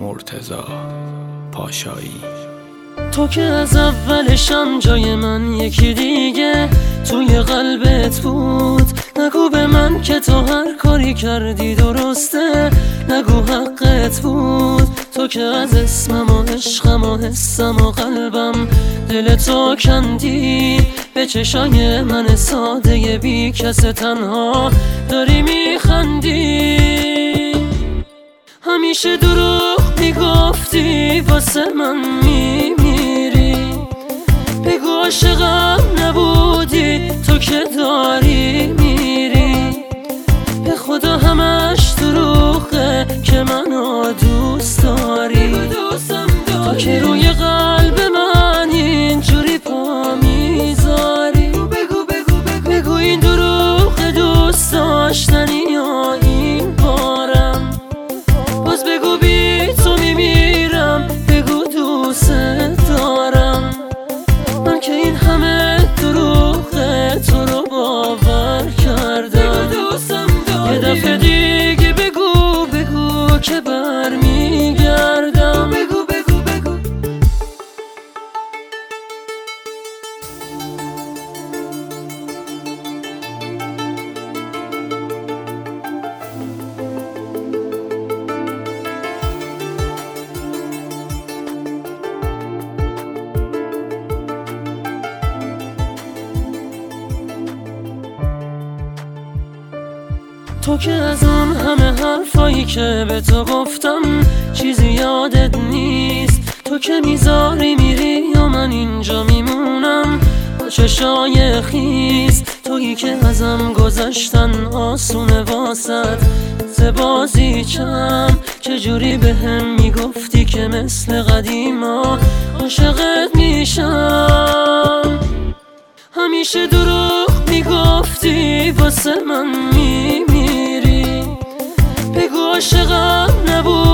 مرتضی پاشایی. تو که از اولشم جای من یکی دیگه توی قلبت بود. نگو به من که تو هر کاری کردی درسته، نگو حقت بود. تو که از اسمم و عشقم و حسم و قلبم دل تو کندی. به چشای من ساده بی کس تنها داری میخندی. همیشه دروغ میگفتی واسه من میمیری. بگو عاشقم نبودی تو که داری میری. به خدا همش دروغه که منو دوست داری. تو که روی قلب من اینجوری پا میذاری. بگو این دروغ دوست داشتنی یا این بارم. باز بگو بی تو میمیرم. بگو دوست دارم. من که این همه دروغه تو رو باور کردم. یه دفعه دیگه بگو که برمیگردم. بگو تو که از اون همه حرفایی که به تو گفتم چیزی یادت نیست. تو که میذاری میری یا من اینجا میمونم با چشای خیس. تویی که ازم گذشتن آسونه واسد زبازی چم. چجوری به هم میگفتی که مثل قدیما عاشقت میشم. همیشه دروغ میگفتی واسه من میمیری. بگو عاشقم نبود